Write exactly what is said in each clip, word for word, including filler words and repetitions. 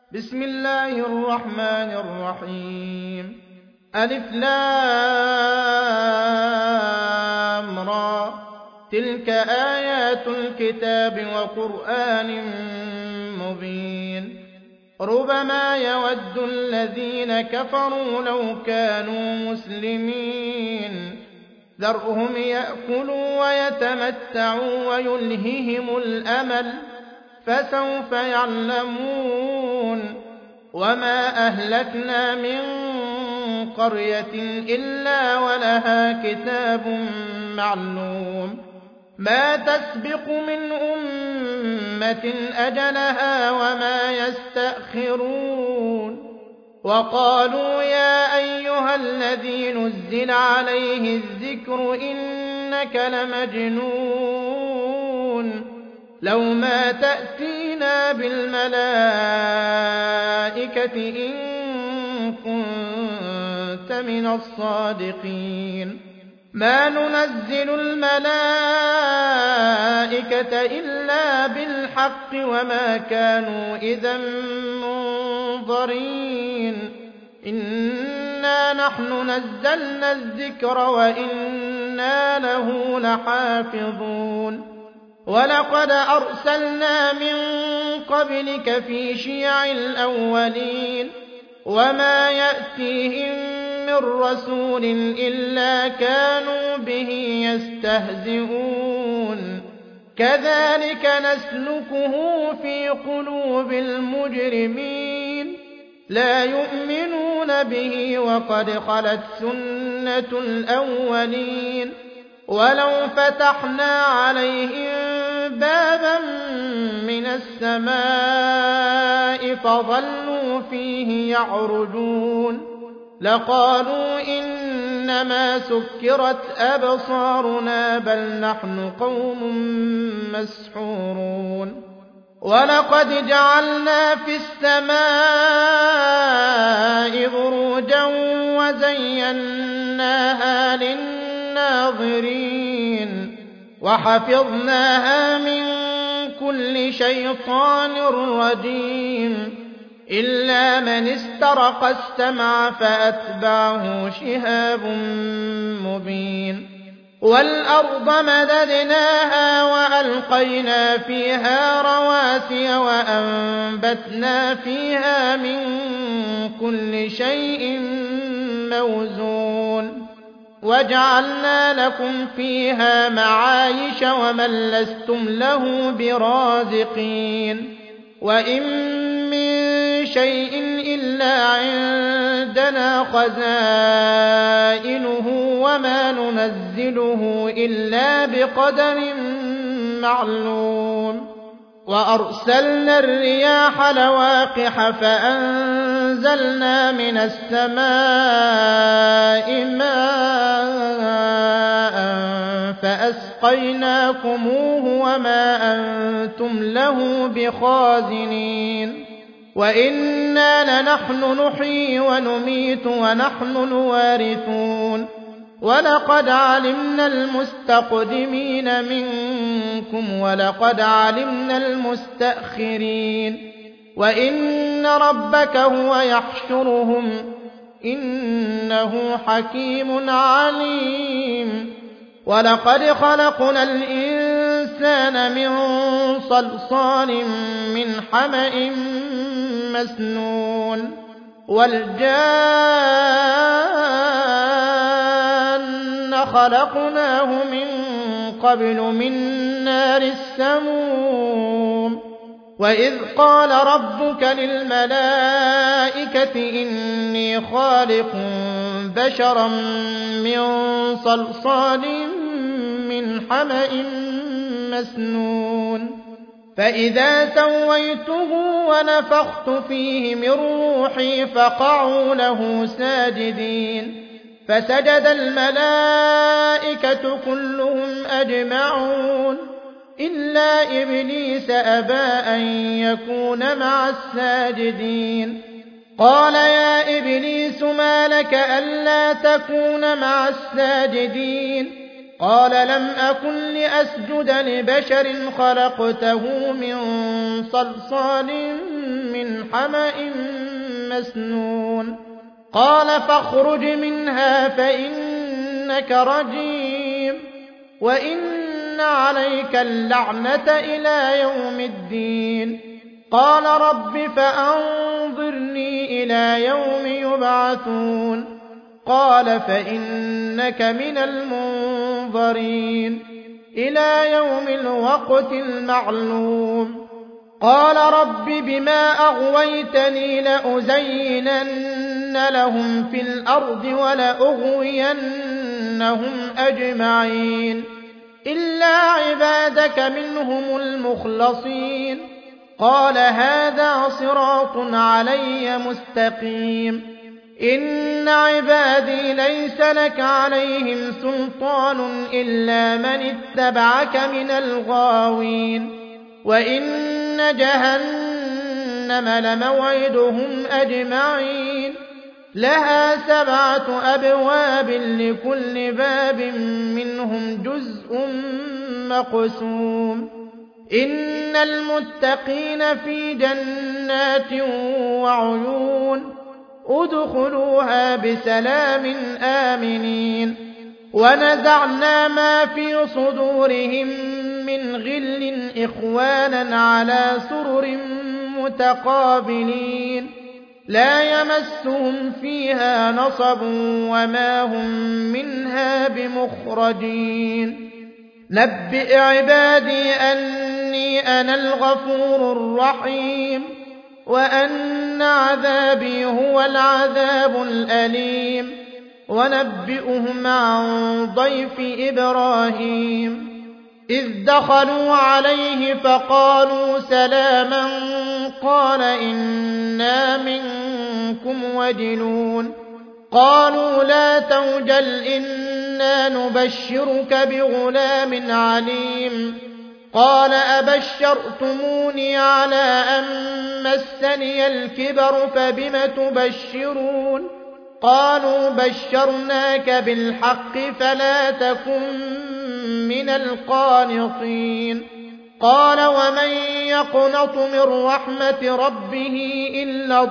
بسم الله الرحمن الرحيم ألف لام را تلك آيات الكتاب وقرآن مبين ربما يود الذين كفروا لو كانوا مسلمين ذرهم يأكلوا ويتمتعوا ويلههم الأمل فسوف يعلمون وما أهلكنا من قرية إلا ولها كتاب معلوم ما تسبق من أمة أجلها وما يستأخرون وقالوا يا أيها الذي نزل عليه الذكر إنك لمجنون لو ما تأتينا بالملائكة إن كنت من الصادقين ما ننزل الملائكة إلا بالحق وما كانوا إذا منظرين إنا نحن نزلنا الذكر وإنا له لحافظون ولقد أرسلنا من قبلك في شيع الأولين وما يأتيهم من رسول إلا كانوا به يستهزئون كذلك نسلكه في قلوب المجرمين لا يؤمنون به وقد خلت سنة الأولين ولو فتحنا عليهم بابا من السماء فظلوا فيه يعرجون لقالوا إنما سكرت أبصارنا بل نحن قوم مسحورون ولقد جعلنا في السماء بروجا وزيناها للناظرين وحفظناها من كل شيطان رجيم إلا من استرق السمع فأتبعه شهاب مبين والأرض مددناها وألقينا فيها رواسي وأنبتنا فيها من كل شيء موزون وجعلنا لكم فيها معايش ومن لستم له برازقين وإن من شيء إلا عندنا خزائنه وما ننزله إلا بقدر معلوم وأرسلنا الرياح لواقح فأنزلنا من السماء ماء فأسقيناكموه وما أنتم له بخازنين وإنا لنحن نحيي ونميت ونحن الوارثون ولقد علمنا المستقدمين منكم ولقد علمنا المستأخرين وإن ربك هو يحشرهم إنه حكيم عليم ولقد خلقنا الإنسان من صلصال من حمأ مسنون والجان خلقناه من قبل من نار السموم وإذ قال ربك للملائكة إني خالق بشرا من صلصال من حمأ مسنون فإذا سويته ونفخت فيه من روحي فقعوا له ساجدين فسجد الملائكة كلهم أجمعون إلا إبليس أبى أن يكون مع الساجدين قال يا إبليس ما لك ألا تكون مع الساجدين قال لم أكن لأسجد لبشر خلقته من صلصال من حمأ مسنون قال فاخرج منها فإنك رجيم وإن عليك اللعنة إلى يوم الدين قال رب فأنظرني إلى يوم يبعثون قال فإنك من المنظرين إلى يوم الوقت المعلوم قال رب بما أغويتني لأزينن لهم في الأرض ولأغوينهم أجمعين إلا عبادك منهم المخلصين قال هذا صراط علي مستقيم إن عبادي ليس لك عليهم سلطان إلا من اتبعك من الغاوين وإن جهنم لموعدهم أجمعين لها سبعة أبواب لكل باب منهم جزء مقسوم إن المتقين في جنات وعيون ادخلوها بسلام آمنين ونزعنا ما في صدورهم من غل إخوانا على سرر متقابلين لا يمسهم فيها نصب وما هم منها بمخرجين نبئ عبادي أني أنا الغفور الرحيم وأن عذابي هو العذاب الأليم ونبئهم عن ضيف إبراهيم إذ دخلوا عليه فقالوا سلاما قال إنا منكم وجلون قالوا لا توجل إنا نبشرك بغلام عليم قال أبشرتموني على أن مسني الكبر فبم تبشرون قالوا بشرناك بالحق فلا تكن من القانطين قال ومن يقنط من رحمة ربه إلا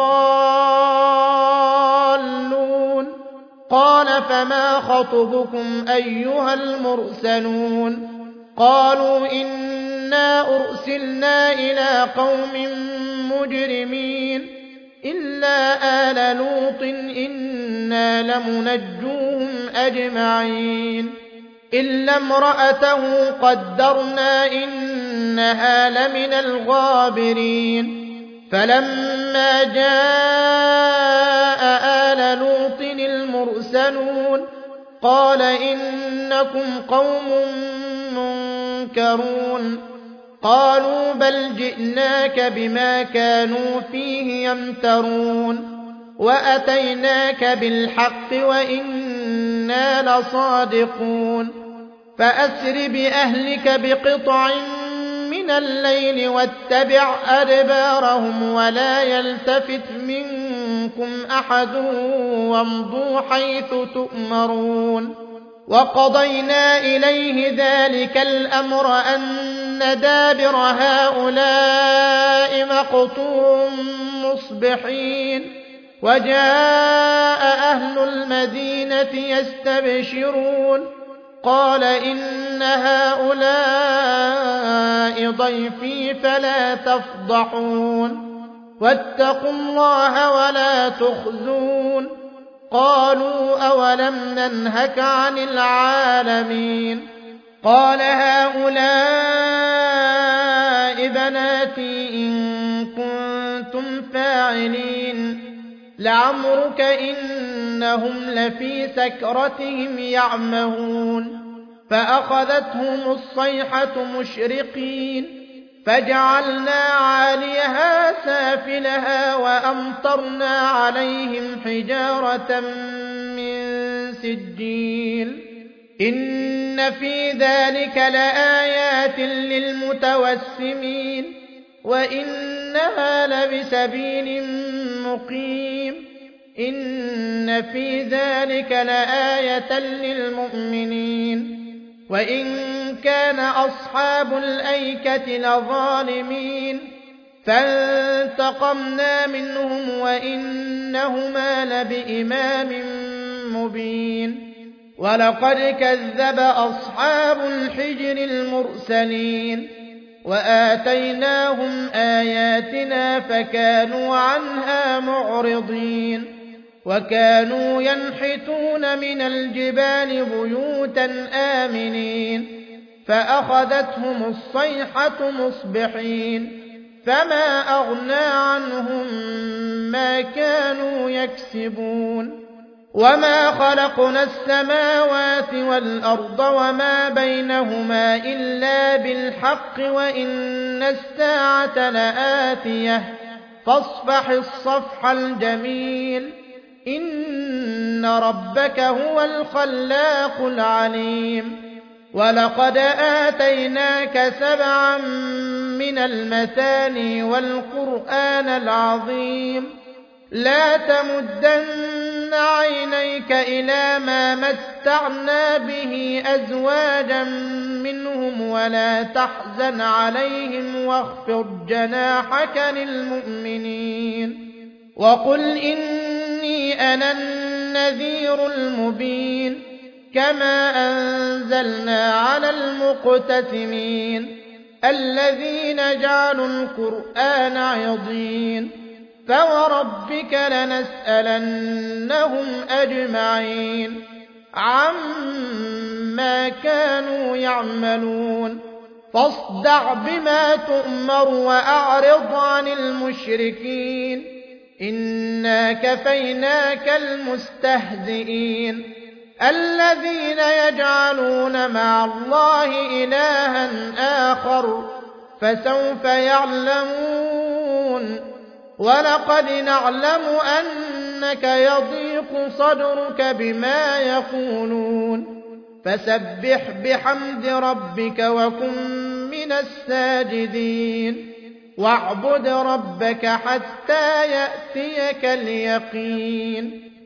الضالون قال فما خطبكم أيها المرسلون قالوا إنا أرسلنا إلى قوم مجرمين إلا آل لوط إنا لمنجوهم أجمعين إلا امرأته قدرنا إنها لمن الغابرين فلما جاء آل لوط المرسلون قال إنكم قوم منكرون قالوا بل جئناك بما كانوا فيه يمترون وأتيناك بالحق وإنا لصادقون فأسر بأهلك بقطع من الليل واتبع أدبارهم ولا يلتفت منكم أحد وامضوا حيث تؤمرون وقضينا إليه ذلك الأمر أن دابر هؤلاء مقطوع مصبحين وجاء أهل المدينة يستبشرون قال إن هؤلاء ضيفي فلا تفضحون واتقوا الله ولا تخزون قالوا أولم ننهك عن العالمين قال هؤلاء بناتي إن كنتم فاعلين لعمرك إنهم لفي سكرتهم يعمهون فأخذتهم الصيحة مشرقين فجعلنا عاليها سافلها وأمطرنا عليهم حجارة من سجيل إن في ذلك لآيات للمتوسمين وإنها لبسبيل مقيم إن في ذلك لآية للمؤمنين وإن كان أصحاب الأيكة لظالمين فانتقمنا منهم وإنهما لبإمام مبين ولقد كذب أصحاب الحجر المرسلين وآتيناهم آياتنا فكانوا عنها معرضين وكانوا ينحتون من الجبال بيوتا آمنين فأخذتهم الصيحة مصبحين فما أغنى عنهم ما كانوا يكسبون وما خلقنا السماوات والأرض وما بينهما إلا بالحق وإن الساعة لآتية فاصفح الصفح الجميل إن ربك هو الخلاق العليم ولقد آتيناك سبعا من المثاني والقرآن العظيم لا تمدن عينيك إلى ما متعنا به أزواجا منهم ولا تحزن عليهم واخفض جناحك للمؤمنين وقل إني أنا النذير المبين كما أنزلنا على المقتسمين الذين جعلوا القرآن عضين فوربك لنسألنهم أجمعين عما كانوا يعملون فاصدع بما تؤمر وأعرض عن المشركين إنا كفيناك المستهزئين الذين يجعلون مع الله إلها آخر فسوف يعلمون ولقد نعلم أنك يضيق صدرك بما يقولون فسبح بحمد ربك وكن من الساجدين واعبد ربك حتى يأتيك اليقين